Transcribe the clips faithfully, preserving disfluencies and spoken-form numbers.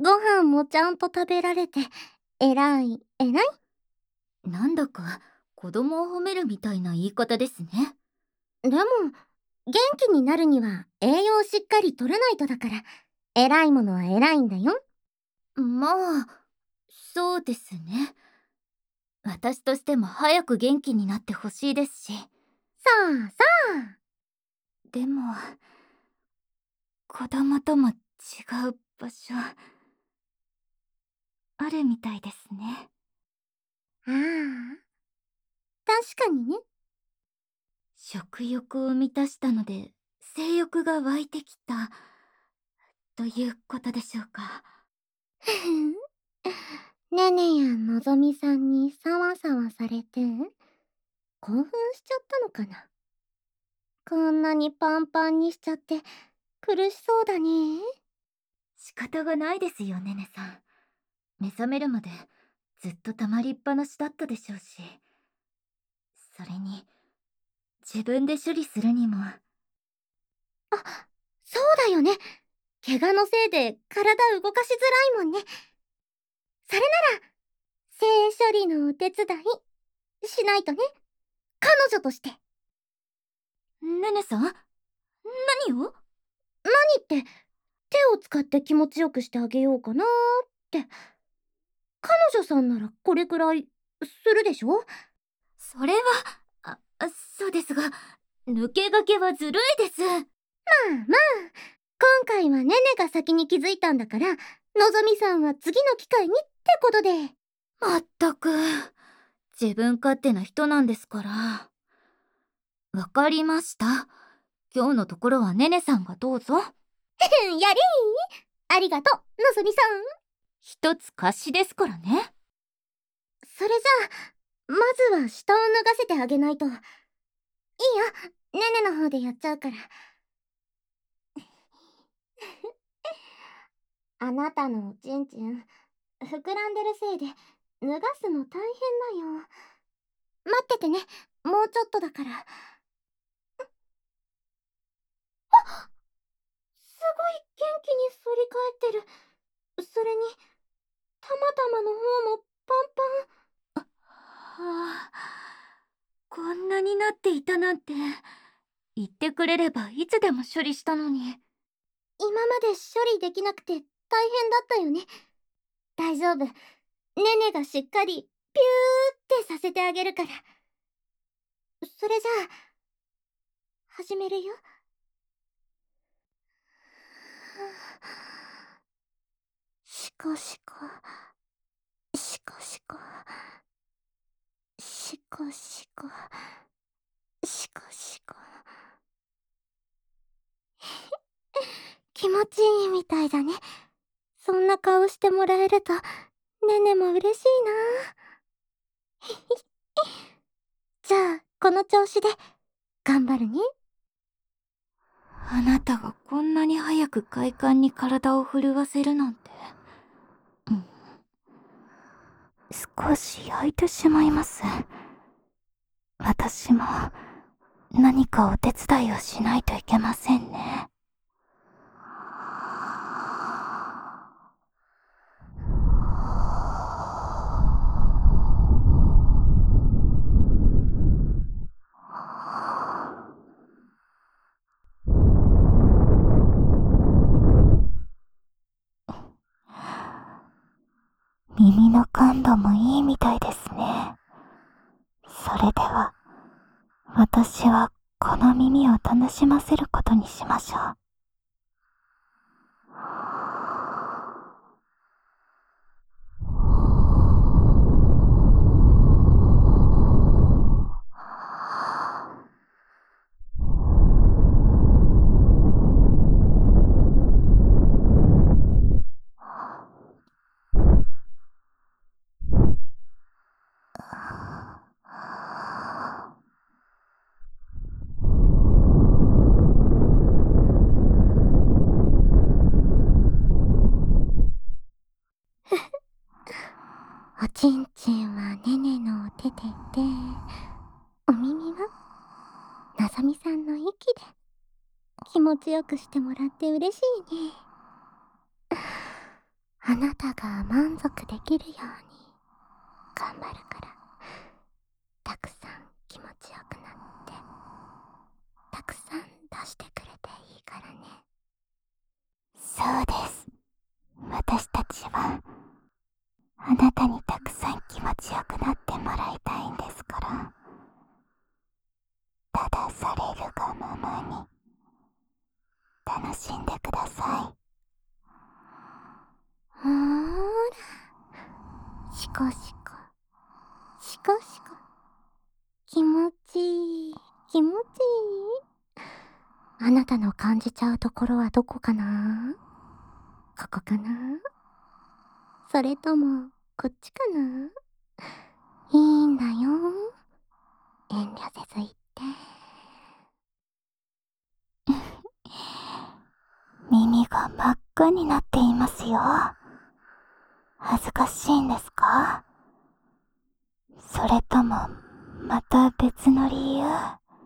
ご飯もちゃんと食べられて、えらい、えらい。 なんだか子供を褒めるみたいな言い方ですね。 でも、元気になるには栄養しっかり取らないとだから、偉いものは偉いんだよ。 まあ、そうですね。私としても早く元気になってほしいですし。 さあさあ。 でも、子供とも違う場所、あるみたいですね。 ああ。確かにね。 食欲を満たしたので、性欲が湧いてきた、ということでしょうか。 ねねやのぞみさんにさわさわされて、興奮しちゃったのかな。こんなにパンパンにしちゃって苦しそうだね。 仕方がないですよ、ねねさん。目覚めるまでずっと溜まりっぱなしだったでしょうし。それに、自分で処理するにも。あ、 そうだよね。怪我のせいで体動かしづらいもんね。それなら、性処理のお手伝いしないとね。彼女として。 ねねさん、何を？ 何って、手を使って気持ちよくしてあげようかなーって。彼女さんならこれくらいするでしょ？ それは、あ、そうですが、抜け駆けはずるいです。まあまあ、 今回はねねが先に気づいたんだから、のぞみさんは次の機会にってことで。 まったく、自分勝手な人なんですから。わかりました。今日のところはねねさんがどうぞ。 やりーありがとう、のぞみさん。 一つ貸しですからね。 それじゃあ、まずは下を脱がせてあげないと。いいよ、ねねの方でやっちゃうから。あなたのおちんちん、膨らんでるせいで、脱がすの大変だよ。待っててね、もうちょっとだから。あ、すごい元気に反り返ってる。それに、たまたまの方もパンパン。 はあ、こんなになっていたなんて。言ってくれればいつでも処理したのに。 今まで処理できなくて大変だったよね。大丈夫。ねねがしっかりピューってさせてあげるから。それじゃあ、始めるよ。しこしこ、しこしこ、しこしこ、しこしこ。気持ちいいみたいだね。そんな顔してもらえると、ねねも嬉しいな。じゃあ、この調子で、頑張るね。 あなたがこんなに早く快感に体を震わせるなんて。うん。少し焼いてしまいます。私も何かお手伝いをしないといけませんね。耳の感度もいいみたいですね。それでは、私はこの耳を楽しませることにしましょう。 おちんちんはねねのお手でで、お耳はのぞみさんの息で気持ちよくしてもらって嬉しいね。 あなたが満足できるように頑張るから、たくさん気持ちよくなって、たくさん出してくれていいからね。 そうです。私たちはあなたにたくさん気持ちよくなってもらいたいんですから、ただされるがままに楽しんでください。 ほーら、シコシコシコシコ、気持ちいい気持ちいい。あなたの感じちゃうところはどこかな？ここかな？それともこっちかな？いいんだよ、遠慮せず言って。 耳が真っ赤になっていますよ。恥ずかしいんですか？それともまた別の理由？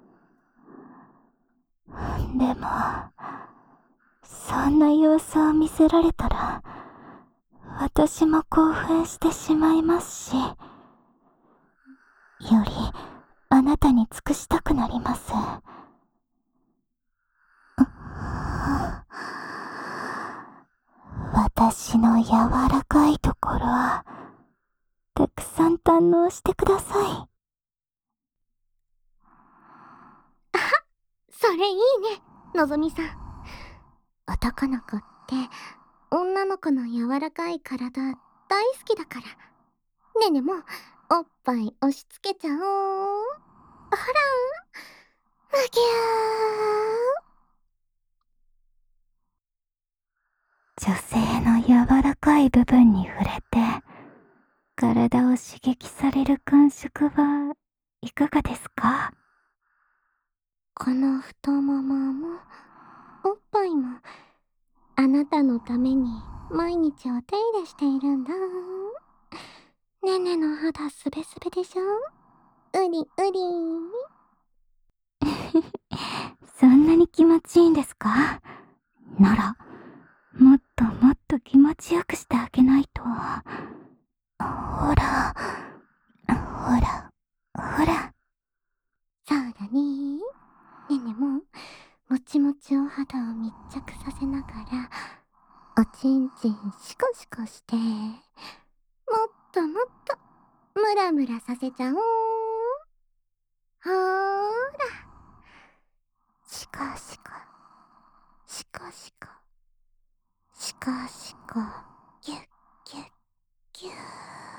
でもそんな様子を見せられたら私も興奮してしまいますし、よりあなたに尽くしたくなります。私の柔らかいところはたくさん堪能してください。 あはっ、それいいね、のぞみさん。男の子って女の子の柔らかい体大好きだから、ねねもおっぱい押し付けちゃおう。ほら、むぎゅ女性の柔らかい部分に触れて体を刺激される感触はいかがですか？ ー。この太もももおっぱいもあなたのために毎日お手入れしているんだ。ねねの肌すべすべでしょ？うりうり。 そんなに気持ちいいんですか？ならもっともっと気持ちよくしてあげないと。ほらほらほら。 そうだね。ねねももちもちお肌を密着させながらおちんちんシコシコして、もっともっとムラムラさせちゃおう。ほーら、シコシコシコシコシコシコ、ギュッギュッギュー。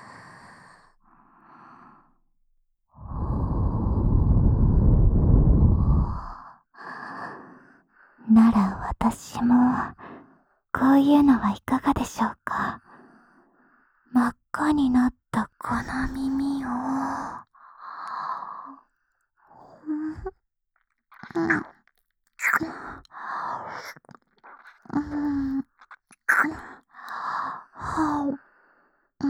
なら私もこういうのはいかがでしょうか？真っ赤になったこの耳を、うん、うん、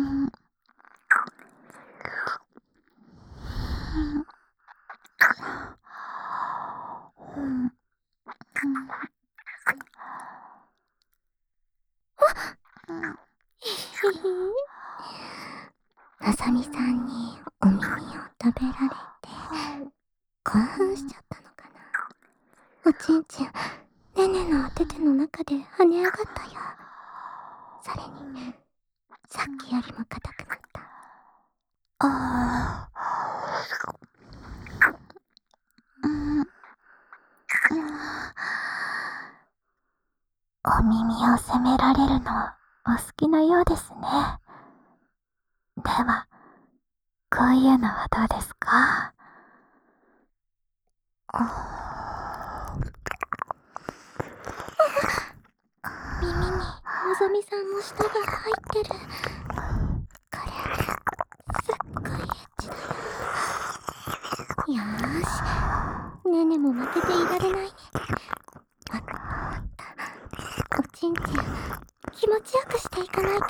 ひひのぞみさんにお耳を食べられて興奮しちゃったのかな。おちんちんねねのお手手の中で跳ね上がったよ。それにさっきよりも硬くなった。 あー、うん、お耳を責められるのお好きなようですね。ではこういうのはどうですか？ 耳にのぞみさんの舌が入ってる。これすっごいエッチだよ。よーし、ねねも負けていられないね。もっともっとおちんちん気持ちよくしていかないと。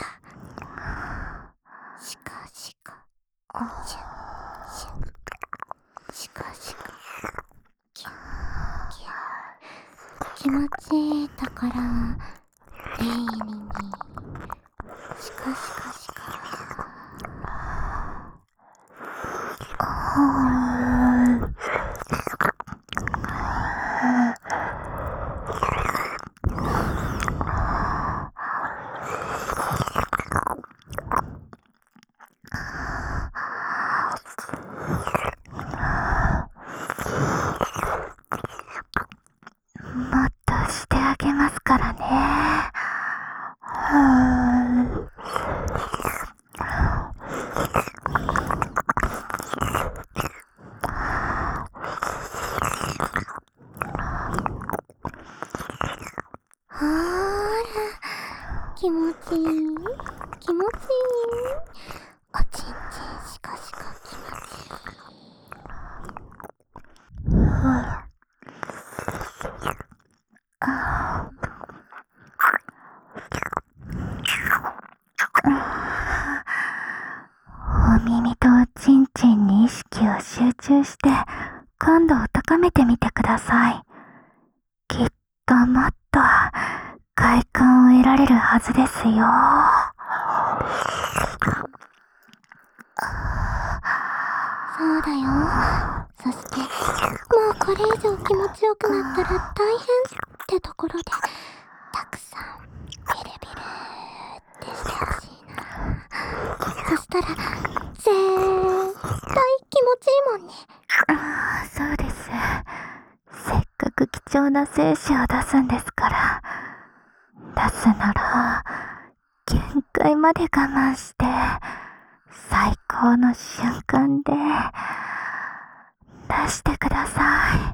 シコシコシュッシュッシコシコキュッキュッ。気持ちいいところを念入りにほーら、気持ちいい、気持ちいい。おちんちんしこしこ気持ちいい。 お耳とおちんちんに意識を集中して感度を高めてみてください。きっともっと快感を得られるはずですよ。 そうだよ。そして、もうこれ以上気持ちよくなったら大変ってところで、たくさんビリビリってしてほしいな。そしたら、絶対気持ちいいもんね。 ああ、そうです。せっかく貴重な精子を出すんですから。出すなら、限界まで我慢して、最高の瞬間で、出してください。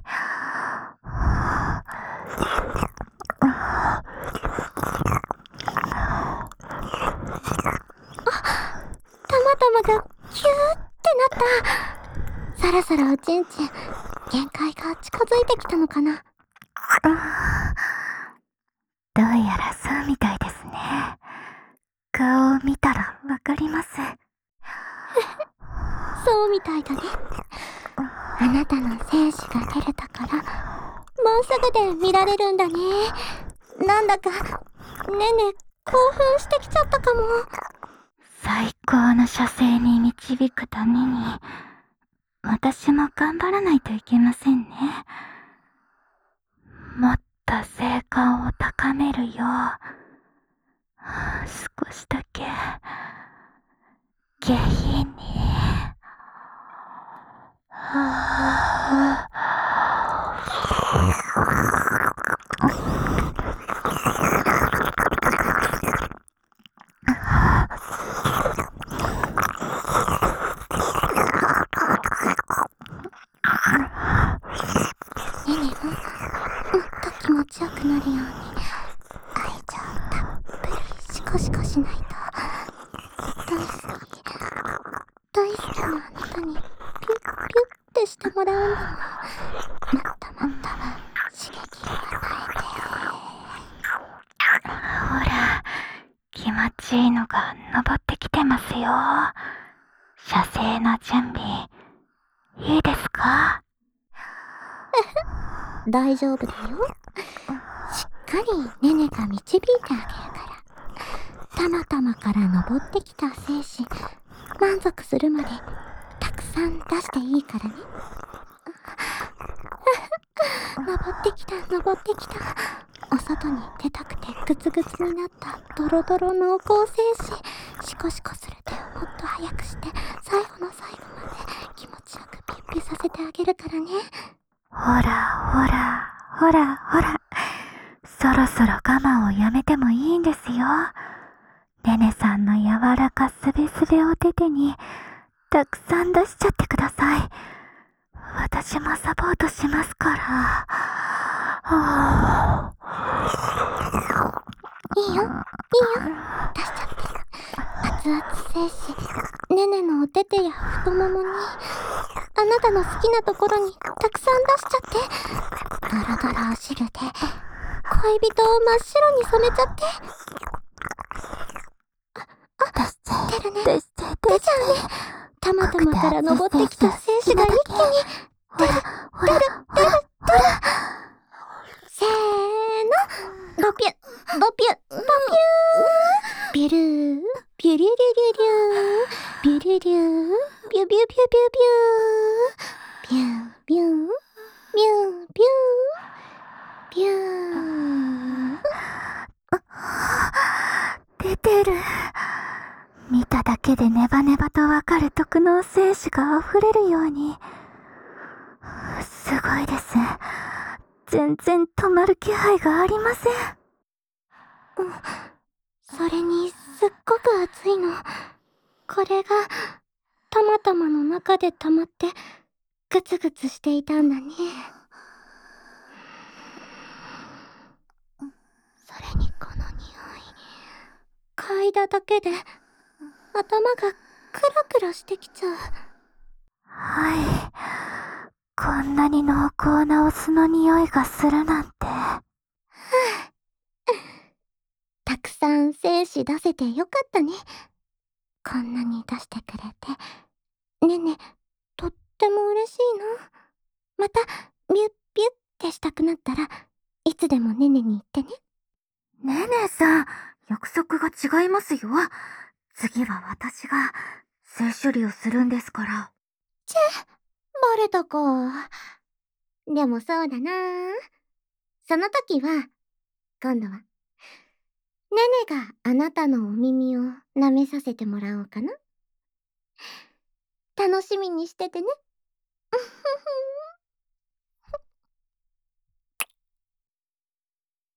たまたまがキューってなった。そろそろおちんちん、限界が近づいてきたのかな。 どうやらそうみたいですね。顔を見たらわかります。 そうみたいだね。あなたの精子が出れたから、もうすぐで見られるんだね。なんだか、ねね、興奮してきちゃったかも。 最高の射精に導くために、私も頑張らないといけませんね。もっと性感を高めるよう、少しだけ、下品に、はぁねねも、もっと気持ちよくなるように、愛情たっぷりシコシコしないと。大好き、大好きなあなたにピュッピュッってしてもらうんだもん。もっともっと刺激を与えて。 ほら、気持ちいいのが登ってきてますよ。射精の準備、いいですか？ 大丈夫だよ。しっかりねねが導いてあげるから。たまたまから登ってきた精子、満足するまでたくさん出していいからね。登ってきた、登ってきた。お外に出たくてグツグツになったドロドロ濃厚精子、シコシコする手をもっと早くして最後の最後まで気持ちよくピッピさせてあげるからね。 ほらほらほらほら、そろそろ我慢をやめてもいいんですよ。ねねさんの柔らかすべすべお手手にたくさん出しちゃってください。私もサポートしますから。はぁいいよ、いいよ、出しちゃって。熱々精子、ねねのお手手や太ももに、あなたの好きなところにたくさん出しちゃって。ドロドロお汁で恋人を真っ白に染めちゃって。あ、あ、出るね、出ちゃうね。たまたまから登ってきた精子が一気に出る、出る、出る、出る。せーの、ドピュッ、ドピュッ、ドピュー、ビュルー、ビュリュリュリュリュー、ビュリュリュー、ビュビュビュビュビュー、ビュービュー、ビュービュー、ビュー。 出てる。見ただけでネバネバとわかる特納精子が溢れるように。すごいです。全然止まる気配がありません。 それにすっごく熱いの。これがたまたまの中で溜まってグツグツしていたんだね。それにこの匂い、嗅いだだけで頭がクラクラしてきちゃう。 はい。こんなに濃厚なお酢の匂いがするなんて。 たくさん精子出せてよかったね。こんなに出してくれて。ねね、とっても嬉しいな。また、ビュッビュッってしたくなったら、いつでもねねに言ってね。 ねねさん、約束が違いますよ。次は私が性処理をするんですから。 チェ、バレたか。でもそうだな。その時は、今度は、ねねがあなたのお耳を舐めさせてもらおうかな。楽しみにしててね。